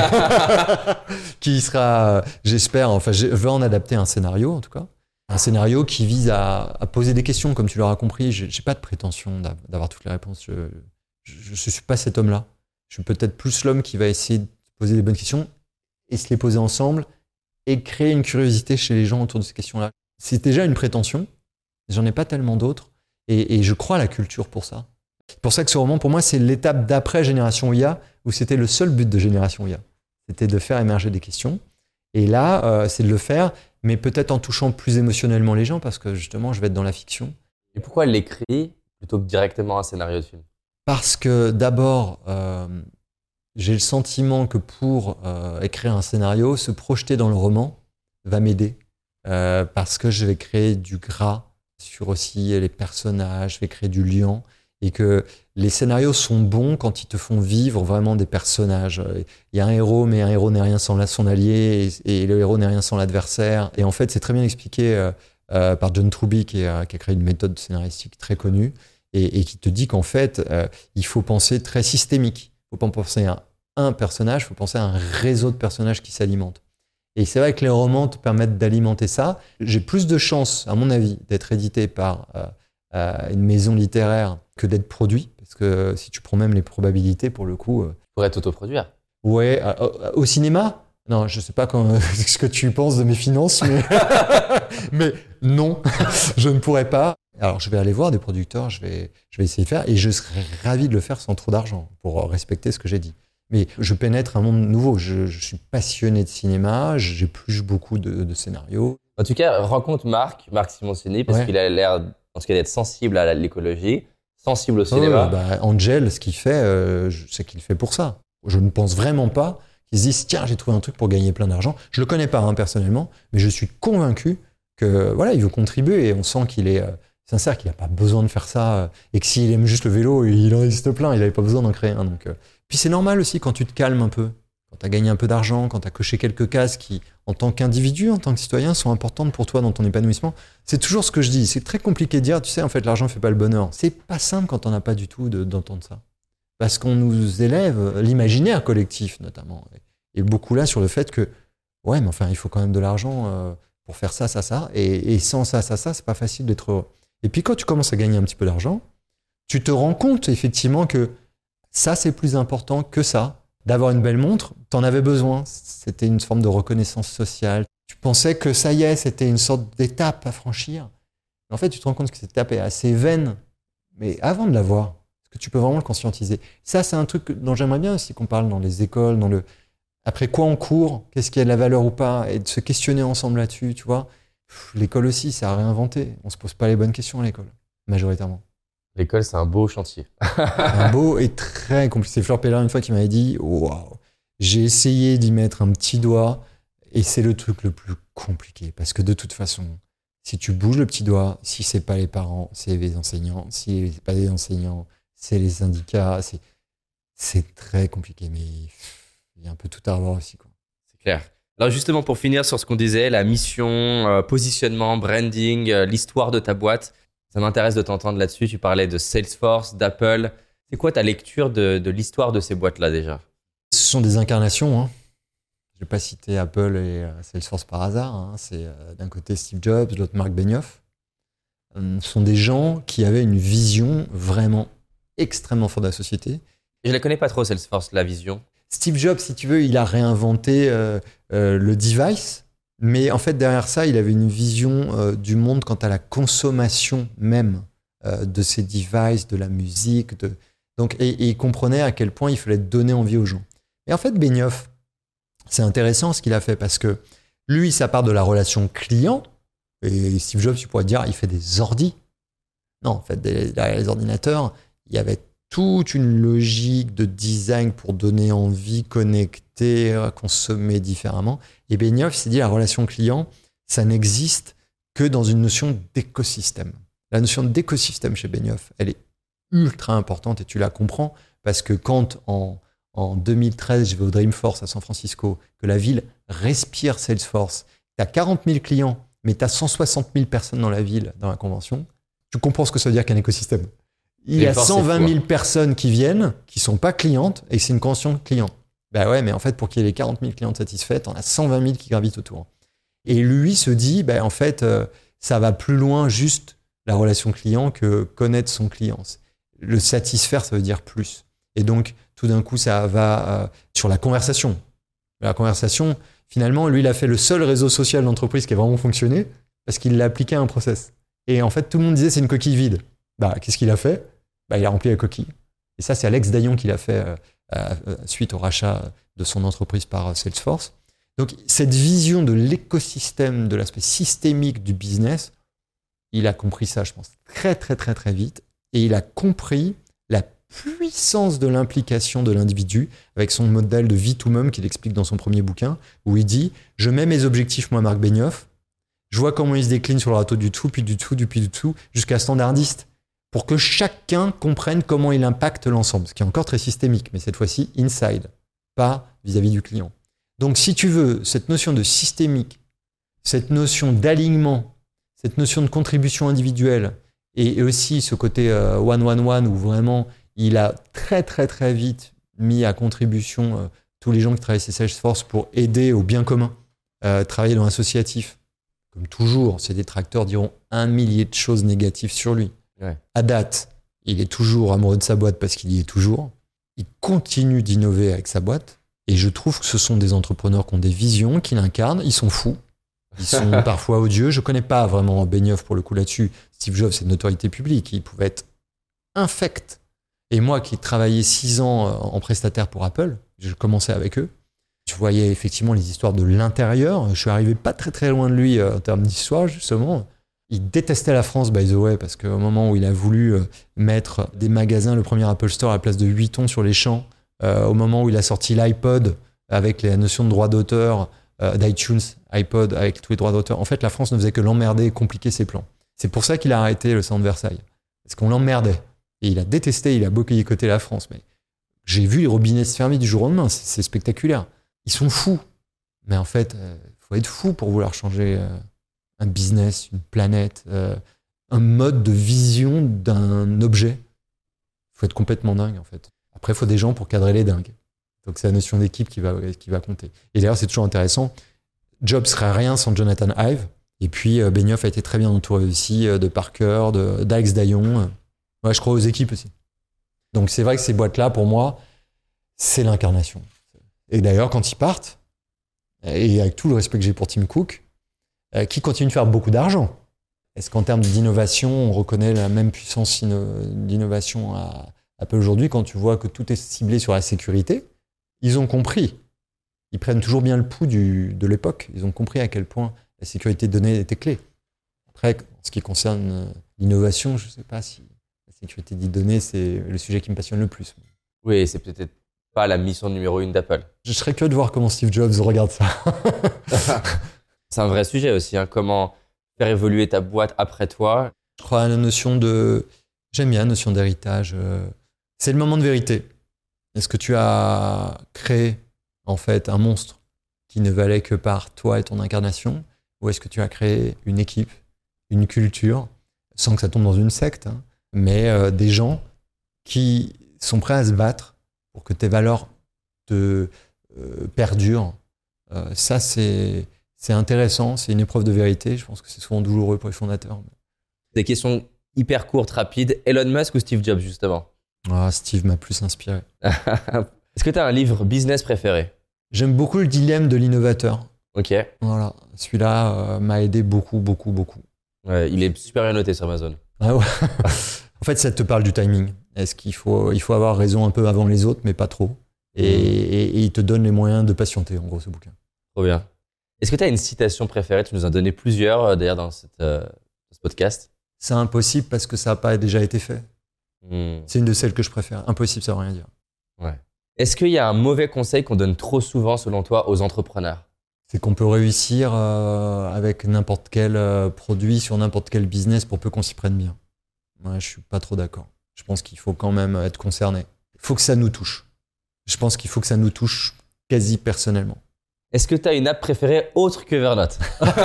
qui sera, j'espère, enfin, je veux en adapter un scénario, en tout cas. Un scénario qui vise à, à poser des questions, comme tu l'auras compris. Je n'ai pas de prétention d'avoir toutes les réponses. Je ne suis pas cet homme-là. Je suis peut-être plus l'homme qui va essayer de poser les bonnes questions et se les poser ensemble et créer une curiosité chez les gens autour de ces questions-là. C'est déjà une prétention. J'en ai pas tellement d'autres. Et, et je crois à la culture pour ça. C'est pour ça que ce roman, pour moi, c'est l'étape d'après Génération I A, où c'était le seul but de Génération I A. C'était de faire émerger des questions. Et là, euh, c'est de le faire, mais peut-être en touchant plus émotionnellement les gens, parce que justement, je vais être dans la fiction. Et pourquoi l'écrit plutôt que directement un scénario de film? Parce que d'abord, euh, j'ai le sentiment que pour euh, écrire un scénario, se projeter dans le roman va m'aider. Euh, parce que je vais créer du gras sur aussi les personnages, je vais créer du lien. Et que les scénarios sont bons quand ils te font vivre vraiment des personnages. Il y a un héros, mais un héros n'est rien sans son allié, et, et le héros n'est rien sans l'adversaire. Et en fait, c'est très bien expliqué euh, euh, par John Truby, qui, est, qui a créé une méthode scénaristique très connue, et, et qui te dit qu'en fait, euh, il faut penser très systémique. Il ne faut pas penser à un personnage, il faut penser à un réseau de personnages qui s'alimentent. Et c'est vrai que les romans te permettent d'alimenter ça. J'ai plus de chances, à mon avis, d'être édité par euh, euh, une maison littéraire que d'être produit, parce que si tu prends même les probabilités, pour le coup... Euh, tu pourrais t'autoproduire. Ouais, euh, au cinéma? Non, je sais pas quand, ce que tu penses de mes finances, mais, mais non, je ne pourrais pas. Alors, je vais aller voir des producteurs, je vais, je vais essayer de faire, et je serais ravi de le faire sans trop d'argent, pour respecter ce que j'ai dit. Mais je pénètre un monde nouveau, je, je suis passionné de cinéma, j'épluche beaucoup de, de scénarios. En tout cas, rencontre Marc, Marc Simoncini, parce ouais. qu'il a l'air, en tout cas, d'être sensible à l'écologie, sensible au cinéma. Oh, bah, Angel, ce qu'il fait, euh, je sais qu'il le fait pour ça. Je ne pense vraiment pas qu'ils se disent « Tiens, j'ai trouvé un truc pour gagner plein d'argent ». Je le connais pas hein, personnellement, mais je suis convaincu que voilà, il veut contribuer et on sent qu'il est euh, sincère, qu'il n'a pas besoin de faire ça euh, et que s'il aime juste le vélo, il en existe plein, il n'avait pas besoin d'en créer un. Donc, euh. Puis c'est normal aussi quand tu te calmes un peu, quand tu as gagné un peu d'argent, quand tu as coché quelques cases qui, en tant qu'individu, en tant que citoyen, sont importantes pour toi dans ton épanouissement. C'est toujours ce que je dis. C'est très compliqué de dire, tu sais, en fait, l'argent ne fait pas le bonheur. C'est pas simple quand on n'a pas du tout de, d'entendre ça. Parce qu'on nous élève l'imaginaire collectif, notamment. Et beaucoup là sur le fait que, ouais, mais enfin, il faut quand même de l'argent euh, pour faire ça, ça, ça. Et, et sans ça, ça, ça, c'est pas facile d'être heureux. Et puis quand tu commences à gagner un petit peu d'argent, tu te rends compte effectivement que ça, c'est plus important que ça. D'avoir une belle montre, t'en avais besoin. C'était une forme de reconnaissance sociale. Tu pensais que ça y est, c'était une sorte d'étape à franchir. Mais en fait, tu te rends compte que cette étape est assez vaine. Mais avant de l'avoir, est-ce que tu peux vraiment le conscientiser? Ça, c'est un truc dont j'aimerais bien aussi qu'on parle dans les écoles, dans le... Après quoi on court, qu'est-ce qui a de la valeur ou pas, et de se questionner ensemble là-dessus, tu vois. Pff, l'école aussi, ça a réinventé. On se pose pas les bonnes questions à l'école, majoritairement. L'école, c'est un beau chantier. Un beau et très compliqué. C'est Fleur Pellerin une fois qui m'avait dit, waouh, j'ai essayé d'y mettre un petit doigt et c'est le truc le plus compliqué parce que de toute façon, si tu bouges le petit doigt, si c'est pas les parents, c'est les enseignants. Si c'est pas les enseignants, c'est les syndicats. C'est, c'est très compliqué, mais il y a un peu tout à revoir aussi, quoi. C'est clair. Alors justement, pour finir sur ce qu'on disait, la mission, euh, positionnement, branding, euh, l'histoire de ta boîte, ça m'intéresse de t'entendre là-dessus. Tu parlais de Salesforce, d'Apple. C'est quoi ta lecture de, de l'histoire de ces boîtes-là déjà? Ce sont des incarnations, hein. Je vais pas citer Apple et euh, Salesforce par hasard, hein. C'est euh, d'un côté Steve Jobs, de l'autre Marc Benioff. Euh, ce sont des gens qui avaient une vision vraiment extrêmement forte de la société. Je la connais pas trop, Salesforce, la vision. Steve Jobs, si tu veux, il a réinventé euh, euh, le device, mais en fait derrière ça, il avait une vision euh, du monde quant à la consommation même euh, de ces devices, de la musique, de... Donc, et, et il comprenait à quel point il fallait donner envie aux gens. Et en fait, Benioff, c'est intéressant ce qu'il a fait parce que lui, ça part de la relation client. Et Steve Jobs, tu pourrais dire, il fait des ordis. Non, en fait, derrière les ordinateurs, il y avait toute une logique de design pour donner envie, connecter, consommer différemment. Et Benioff s'est dit, la relation client, ça n'existe que dans une notion d'écosystème. La notion d'écosystème chez Benioff, elle est ultra importante et tu la comprends parce que quand en En deux mille treize, je vais au Dreamforce à San Francisco, que la ville respire Salesforce. Tu as quarante mille clients, mais tu as cent soixante mille personnes dans la ville, dans la convention. Tu comprends ce que ça veut dire qu'un écosystème. Il y a cent vingt mille personnes qui viennent, qui ne sont pas clientes, et c'est une convention client. Ben ouais, mais en fait, pour qu'il y ait les quarante mille clientes satisfaites, on a cent vingt mille qui gravitent autour. Et lui se dit, ben en fait, euh, ça va plus loin juste la relation client que connaître son client. Le satisfaire, ça veut dire plus. Et donc, tout d'un coup, ça va euh, sur la conversation. La conversation, finalement, lui, il a fait le seul réseau social d'entreprise qui a vraiment fonctionné parce qu'il l'a appliqué à un process. Et en fait, tout le monde disait c'est une coquille vide. Bah, qu'est-ce qu'il a fait? Bah, il a rempli la coquille. Et ça, c'est Alex Dayon qui l'a fait euh, euh, suite au rachat de son entreprise par Salesforce. Donc, cette vision de l'écosystème, de l'aspect systémique du business, il a compris ça, je pense, très, très, très, très vite. Et il a compris la puissance de l'implication de l'individu avec son modèle de vie to mum qu'il explique dans son premier bouquin, où il dit « Je mets mes objectifs, moi, Marc Benioff, je vois comment ils se déclinent sur le râteau du dessous, puis du dessous, du puis du dessous, jusqu'à standardiste, pour que chacun comprenne comment il impacte l'ensemble, ce qui est encore très systémique, mais cette fois-ci inside, pas vis-à-vis du client. Donc, si tu veux, cette notion de systémique, cette notion d'alignement, cette notion de contribution individuelle, et aussi ce côté euh, one, one, one, où vraiment il a très, très, très vite mis à contribution euh, tous les gens qui travaillent chez Salesforce pour aider au bien commun, euh, travailler dans l'associatif. Comme toujours, ses détracteurs diront un millier de choses négatives sur lui. Ouais. À date, il est toujours amoureux de sa boîte parce qu'il y est toujours. Il continue d'innover avec sa boîte. Et je trouve que ce sont des entrepreneurs qui ont des visions, qui l'incarnent. Ils sont fous. Ils sont parfois odieux. Je ne connais pas vraiment Benioff pour le coup là-dessus. Steve Jobs, c'est une notoriété publique. Il pouvait être infect. Et moi qui travaillais six ans en prestataire pour Apple, je commençais avec eux. Je voyais effectivement les histoires de l'intérieur. Je suis arrivé pas très très loin de lui en termes d'histoire, justement. Il détestait la France, by the way, parce qu'au moment où il a voulu mettre des magasins, le premier Apple Store à la place de Vuitton sur les champs, euh, au moment où il a sorti l'iPod avec la notion de droit d'auteur, euh, d'iTunes, iPod avec tous les droits d'auteur, en fait, la France ne faisait que l'emmerder et compliquer ses plans. C'est pour ça qu'il a arrêté le salon de Versailles. Parce qu'on l'emmerdait. Et il a détesté, il a boycotté la France. Mais j'ai vu les robinets se fermer du jour au lendemain. C'est, c'est spectaculaire. Ils sont fous. Mais en fait, il euh, faut être fou pour vouloir changer euh, un business, une planète, euh, un mode de vision d'un objet. Il faut être complètement dingue, en fait. Après, il faut des gens pour cadrer les dingues. Donc, c'est la notion d'équipe qui va, qui va compter. Et d'ailleurs, c'est toujours intéressant. Jobs serait rien sans Jonathan Ive. Et puis, euh, Benioff a été très bien entouré aussi euh, de Parker, de, d'Alex Dayon. Ouais, je crois aux équipes aussi. Donc, c'est vrai que ces boîtes-là, pour moi, c'est l'incarnation. Et d'ailleurs, quand ils partent, et avec tout le respect que j'ai pour Tim Cook, euh, qui continue de faire beaucoup d'argent. Est-ce qu'en termes d'innovation, on reconnaît la même puissance inno- d'innovation à Apple aujourd'hui quand tu vois que tout est ciblé sur la sécurité? Ils ont compris ils prennent toujours bien le pouls du, de l'époque. Ils ont compris à quel point la sécurité de données était clé. Après, en ce qui concerne l'innovation, je ne sais pas si la sécurité des données, c'est le sujet qui me passionne le plus. Oui, c'est peut-être pas la mission numéro une d'Apple. Je serais curieux de voir comment Steve Jobs regarde ça. C'est un vrai sujet aussi, hein, comment faire évoluer ta boîte après toi. Je crois à la notion de... J'aime bien la notion d'héritage. C'est le moment de vérité. Est-ce que tu as créé, en fait, un monstre qui ne valait que par toi et ton incarnation, ou est-ce que tu as créé une équipe, une culture, sans que ça tombe dans une secte, hein, mais euh, des gens qui sont prêts à se battre pour que tes valeurs te euh, perdurent. Euh, ça, c'est, c'est intéressant, c'est une épreuve de vérité. Je pense que c'est souvent douloureux pour les fondateurs. Des questions hyper courtes, rapides. Elon Musk ou Steve Jobs, justement? Ah, Steve m'a plus inspiré. Est-ce que tu as un livre business préféré? J'aime beaucoup le dilemme de l'innovateur. Ok. Voilà, celui-là euh, m'a aidé beaucoup, beaucoup, beaucoup. Ouais, il est super bien noté sur Amazon. Ah ouais. En fait, ça te parle du timing. Est-ce qu'il faut, il faut avoir raison un peu avant les autres, mais pas trop. Et, et, et il te donne les moyens de patienter, en gros, ce bouquin. Trop bien. Est-ce que tu as une citation préférée? Tu nous en as donné plusieurs, euh, d'ailleurs, dans, cette, euh, dans ce podcast. C'est impossible parce que ça n'a pas déjà été fait. Hmm. C'est une de celles que je préfère. Impossible, ça veut rien dire. Ouais. Est-ce qu'il y a un mauvais conseil qu'on donne trop souvent, selon toi, aux entrepreneurs? C'est qu'on peut réussir euh, avec n'importe quel euh, produit, sur n'importe quel business, pour peu qu'on s'y prenne bien. Ouais, je suis pas trop d'accord. Je pense qu'il faut quand même être concerné. Il faut que ça nous touche. Je pense qu'il faut que ça nous touche quasi personnellement. Est-ce que tu as une app préférée autre que Evernote?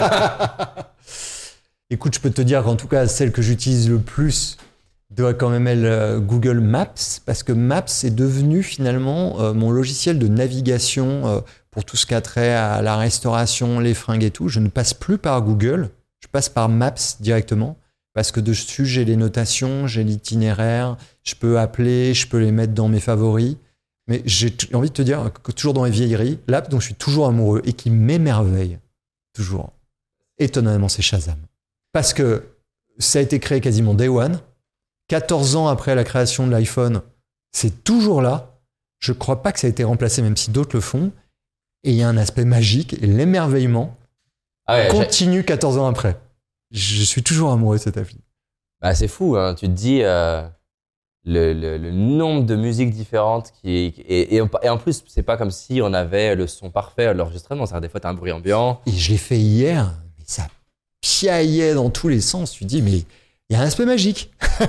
Écoute, je peux te dire qu'en tout cas, celle que j'utilise le plus doit quand même être euh, Google Maps, parce que Maps est devenu finalement euh, mon logiciel de navigation euh, pour tout ce qui a trait à la restauration, les fringues et tout. Je ne passe plus par Google, je passe par Maps directement, parce que dessus, j'ai les notations, j'ai l'itinéraire, je peux appeler, je peux les mettre dans mes favoris. Mais j'ai t- envie de te dire que toujours dans les vieilleries, l'app dont je suis toujours amoureux et qui m'émerveille, toujours, étonnamment, c'est Shazam. Parce que ça a été créé quasiment day one, quatorze ans après la création de l'iPhone, c'est toujours là. Je ne crois pas que ça a été remplacé, même si d'autres le font. Et il y a un aspect magique, et l'émerveillement Ah ouais, continue j'ai... quatorze ans après. Je suis toujours amoureux de cette appli. Bah, c'est fou, hein. Tu te dis euh, le, le, le nombre de musiques différentes qui, et, et, et en plus, c'est pas comme si on avait le son parfait à l'enregistrement. C'est-à-dire, des fois, tu as un bruit ambiant. Et je l'ai fait hier, mais ça piaillait dans tous les sens. Tu te dis, mais il y a un aspect magique.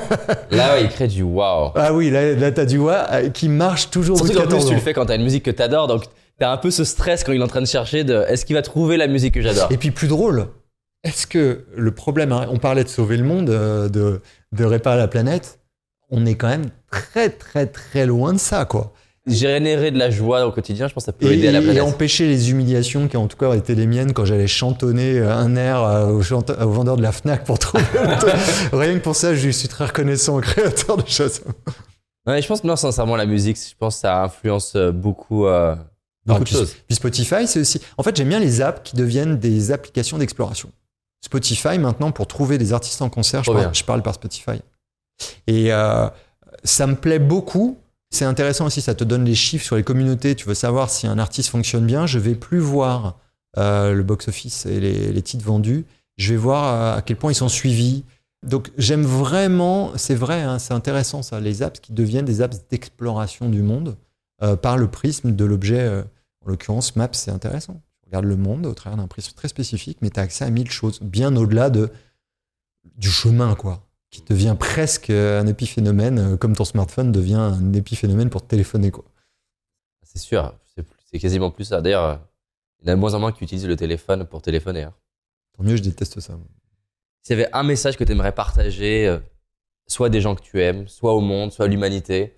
Là, ouais, il crée du wow. Ah oui, là, là t'as du wow qui marche toujours. Surtout qu'en plus, tu le fais quand t'as une musique que t'adores, donc t'as un peu ce stress quand il est en train de chercher de est-ce qu'il va trouver la musique que j'adore. Et puis plus drôle, est-ce que le problème, hein, on parlait de sauver le monde, de, de réparer la planète, on est quand même très très très loin de ça, quoi. Générer de la joie au quotidien, je pense que ça peut et, aider à la planète. Et empêcher les humiliations qui ont en tout cas été les miennes quand j'allais chantonner un air au, chante- au vendeur de la Fnac pour trouver rien que pour ça, je suis très reconnaissant au créateur de Shazam. Ouais, je pense que non, sincèrement, la musique, je pense que ça influence beaucoup, euh, beaucoup Ah, de puis, choses. Puis Spotify, c'est aussi... En fait, j'aime bien les apps qui deviennent des applications d'exploration. Spotify, maintenant, pour trouver des artistes en concert, je parle, je parle par Spotify. Et euh, ça me plaît beaucoup. C'est intéressant aussi, ça te donne les chiffres sur les communautés. Tu veux savoir si un artiste fonctionne bien. Je vais plus voir euh, le box-office et les, les titres vendus. Je vais voir à quel point ils sont suivis. Donc, j'aime vraiment, c'est vrai, hein, c'est intéressant ça, les apps qui deviennent des apps d'exploration du monde euh, par le prisme de l'objet. Euh, en l'occurrence, Maps, c'est intéressant. Tu regardes le monde au travers d'un prisme très spécifique, mais tu as accès à mille choses, bien au-delà de, du chemin, quoi, qui devient presque un épiphénomène, comme ton smartphone devient un épiphénomène pour te téléphoner, quoi. C'est sûr, c'est, c'est quasiment plus ça. D'ailleurs, il y en a de moins en moins qui utilisent le téléphone pour téléphoner. Hein. Tant mieux, je déteste ça. S'il y avait un message que tu aimerais partager, euh, soit des gens que tu aimes, soit au monde, soit à l'humanité,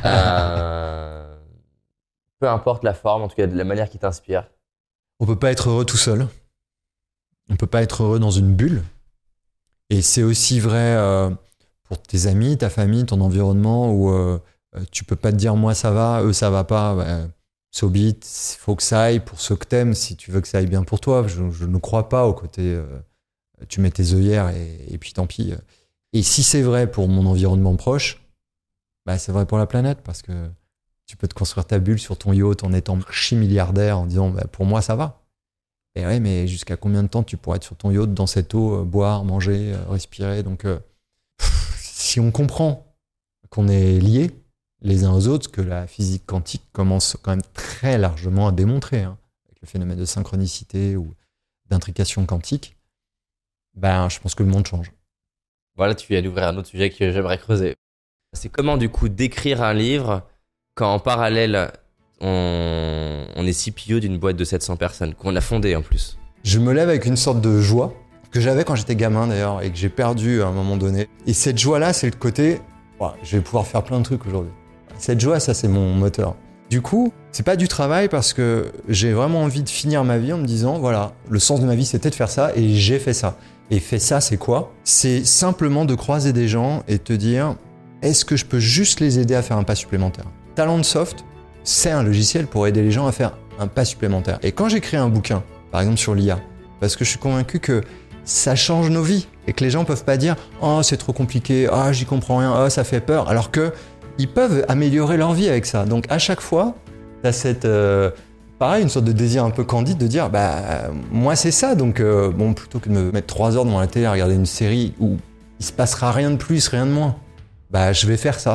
euh, peu importe la forme, en tout cas de la manière qui t'inspire. On peut pas être heureux tout seul. On peut pas être heureux dans une bulle. Et c'est aussi vrai euh, pour tes amis, ta famille, ton environnement, où euh, tu peux pas te dire moi ça va, eux ça va pas. Bah, so be it, faut que ça aille pour ceux que t'aimes, si tu veux que ça aille bien pour toi. Je, je ne crois pas au côté euh, tu mets tes œillères et, et puis tant pis. Et si c'est vrai pour mon environnement proche, bah c'est vrai pour la planète, parce que Tu peux te construire ta bulle sur ton yacht en étant archi-milliardaire, en disant bah, pour moi ça va. Et ouais, mais jusqu'à combien de temps tu pourrais être sur ton yacht, dans cette eau, euh, boire, manger, euh, respirer. Donc, euh, pff, si on comprend qu'on est liés les uns aux autres, que la physique quantique commence quand même très largement à démontrer, hein, avec le phénomène de synchronicité ou d'intrication quantique, ben, je pense que le monde change. Voilà, tu viens d'ouvrir un autre sujet que j'aimerais creuser. C'est comment, du coup, d'écrire un livre quand en parallèle, on, on est C P O d'une boîte de sept cents personnes, qu'on a fondée en plus. Je me lève avec une sorte de joie que j'avais quand j'étais gamin d'ailleurs et que j'ai perdu à un moment donné. Et cette joie-là, c'est le côté wow, je vais pouvoir faire plein de trucs aujourd'hui. Cette joie, ça, c'est mon moteur. Du coup, c'est pas du travail parce que j'ai vraiment envie de finir ma vie en me disant voilà, le sens de ma vie, c'était de faire ça et j'ai fait ça. Et fait ça, c'est quoi ? C'est simplement de croiser des gens et te dire est-ce que je peux juste les aider à faire un pas supplémentaire ? Talentsoft, c'est un logiciel pour aider les gens à faire un pas supplémentaire. Et quand j'écris un bouquin, par exemple sur l'I A, parce que je suis convaincu que ça change nos vies et que les gens peuvent pas dire « Oh, c'est trop compliqué, ah, oh, j'y comprends rien, oh, ça fait peur », alors qu'ils peuvent améliorer leur vie avec ça. Donc à chaque fois, t'as cette... Euh, pareil, une sorte de désir un peu candide de dire « Bah, moi c'est ça, donc euh, bon, plutôt que de me mettre trois heures devant la télé à regarder une série où il se passera rien de plus, rien de moins, bah je vais faire ça. »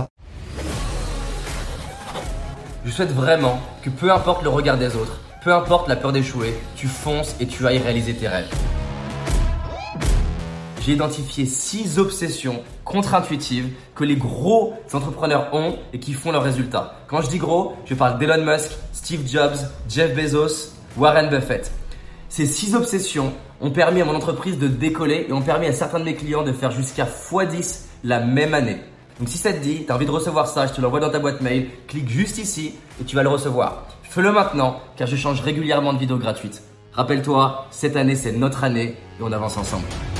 Je souhaite vraiment que peu importe le regard des autres, peu importe la peur d'échouer, tu fonces et tu ailles réaliser tes rêves. J'ai identifié six obsessions contre-intuitives que les gros entrepreneurs ont et qui font leurs résultats. Quand je dis gros, je parle d'Elon Musk, Steve Jobs, Jeff Bezos, Warren Buffett. Ces six obsessions ont permis à mon entreprise de décoller et ont permis à certains de mes clients de faire jusqu'à fois dix la même année. Donc si ça te dit, tu as envie de recevoir ça, je te l'envoie dans ta boîte mail, clique juste ici et tu vas le recevoir. Fais-le maintenant car je change régulièrement de vidéos gratuites. Rappelle-toi, cette année c'est notre année et on avance ensemble.